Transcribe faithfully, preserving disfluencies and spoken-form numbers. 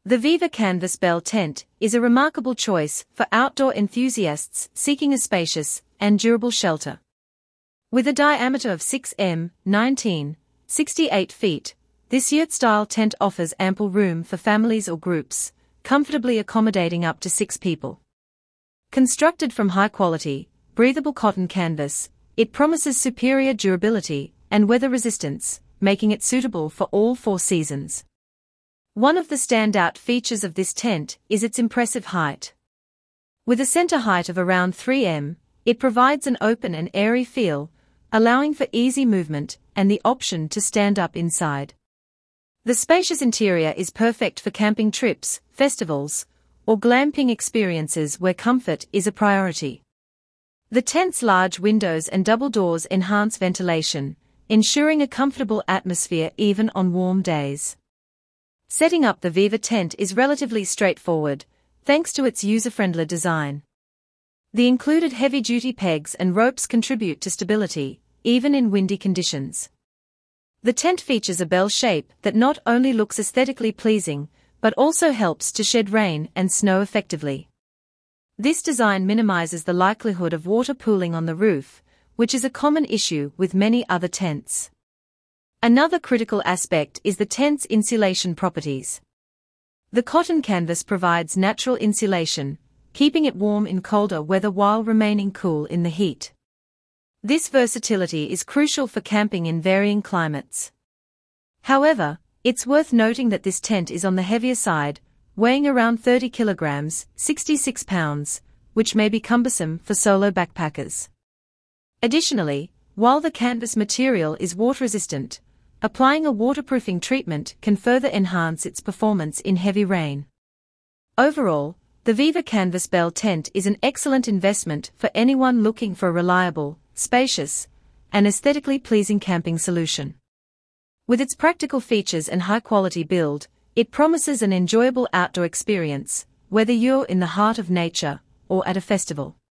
The Viva Canvas Bell tent is a remarkable choice for outdoor enthusiasts seeking a spacious and durable shelter. With a diameter of six meters, nineteen, sixty-eight feet, this yurt-style tent offers ample room for families or groups, comfortably accommodating up to six people. Constructed from high-quality, breathable cotton canvas, it promises superior durability and weather resistance, making it suitable for all four seasons. One of the standout features of this tent is its impressive height. With a center height of around three meters, it provides an open and airy feel, allowing for easy movement and the option to stand up inside. The spacious interior is perfect for camping trips, festivals, or glamping experiences where comfort is a priority. The tent's large windows and double doors enhance ventilation, ensuring a comfortable atmosphere even on warm days. Setting up the Viva tent is relatively straightforward, thanks to its user-friendly design. The included heavy-duty pegs and ropes contribute to stability, even in windy conditions. The tent features a bell shape that not only looks aesthetically pleasing, but also helps to shed rain and snow effectively. This design minimizes the likelihood of water pooling on the roof, which is a common issue with many other tents. Another critical aspect is the tent's insulation properties. The cotton canvas provides natural insulation, keeping it warm in colder weather while remaining cool in the heat. This versatility is crucial for camping in varying climates. However, it's worth noting that this tent is on the heavier side, weighing around thirty kilograms, sixty-six pounds, which may be cumbersome for solo backpackers. Additionally, while the canvas material is water-resistant, applying a waterproofing treatment can further enhance its performance in heavy rain. Overall, the Viva Canvas Bell tent is an excellent investment for anyone looking for a reliable, spacious, and aesthetically pleasing camping solution. With its practical features and high-quality build, it promises an enjoyable outdoor experience, whether you're in the heart of nature or at a festival.